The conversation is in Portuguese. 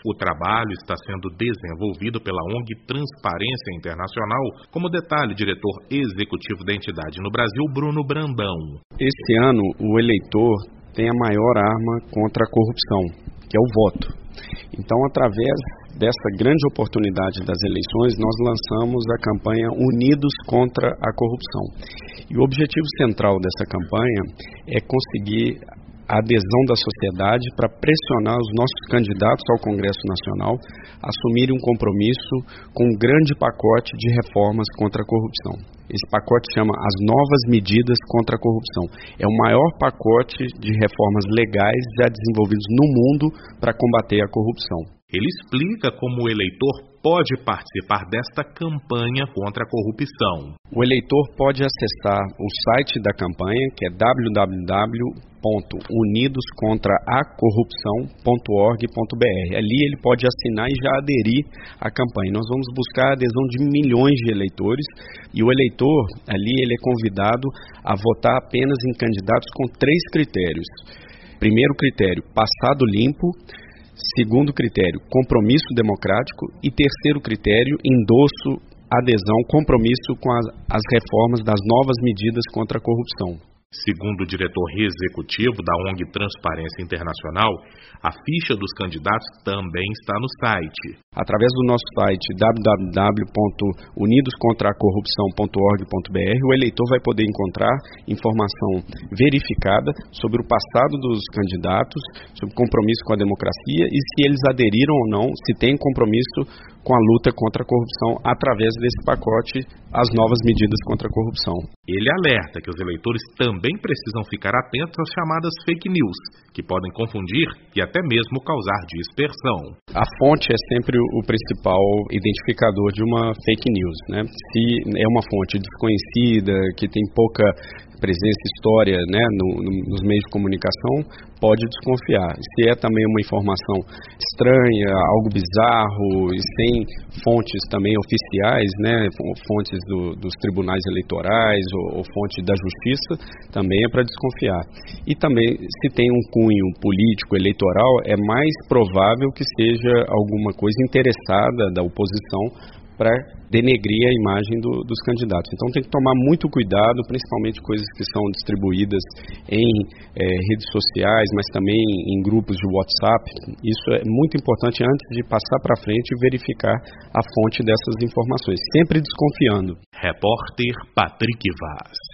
O trabalho está sendo desenvolvido pela ONG Transparência Internacional, como detalha o diretor executivo da entidade no Brasil, Bruno Brandão. Esse ano, o eleitor tem a maior arma contra a corrupção, que é o voto. Então, através dessa grande oportunidade das eleições, nós lançamos a campanha Unidos contra a Corrupção. E o objetivo central dessa campanha é conseguir a adesão da sociedade para pressionar os nossos candidatos ao Congresso Nacional a assumirem um compromisso com um grande pacote de reformas contra a corrupção. Esse pacote chama As Novas Medidas contra a Corrupção. É o maior pacote de reformas legais já desenvolvidos no mundo para combater a corrupção. Ele explica como o eleitor pode participar desta campanha contra a corrupção. O eleitor pode acessar o site da campanha, que é www.unidoscontraacorrupção.org.br. Ali ele pode assinar e já aderir à campanha. Nós vamos buscar a adesão de milhões de eleitores e o eleitor, ali, ele é convidado a votar apenas em candidatos com 3 critérios. Primeiro critério, passado limpo. Segundo critério, compromisso democrático. E terceiro critério, endosso, adesão, compromisso com as reformas das novas medidas contra a corrupção. Segundo o diretor executivo da ONG Transparência Internacional, a ficha dos candidatos também está no site. Através do nosso site www.unidoscontraacorrupção.org.br, o eleitor vai poder encontrar informação verificada sobre o passado dos candidatos, sobre compromisso com a democracia e se eles aderiram ou não, se tem compromisso com a luta contra a corrupção através desse pacote, as novas medidas contra a corrupção. Ele alerta que os eleitores também precisam ficar atentos às chamadas fake news, que podem confundir e até mesmo causar dispersão. A fonte é sempre o principal identificador de uma fake news, né? Se é uma fonte desconhecida, que tem pouca presença, história, né, nos meios de comunicação, pode desconfiar. Se é também uma informação estranha, algo bizarro, e sem fontes também oficiais, né, fontes dos tribunais eleitorais ou fonte da justiça, também é para desconfiar. E também, se tem um cunho político, eleitoral, é mais provável que seja alguma coisa interessada da oposição para denegrir a imagem dos candidatos. Então tem que tomar muito cuidado, principalmente coisas que são distribuídas em redes sociais, mas também em grupos de WhatsApp. Isso é muito importante antes de passar para frente e verificar a fonte dessas informações, sempre desconfiando. Repórter Patrick Vaz.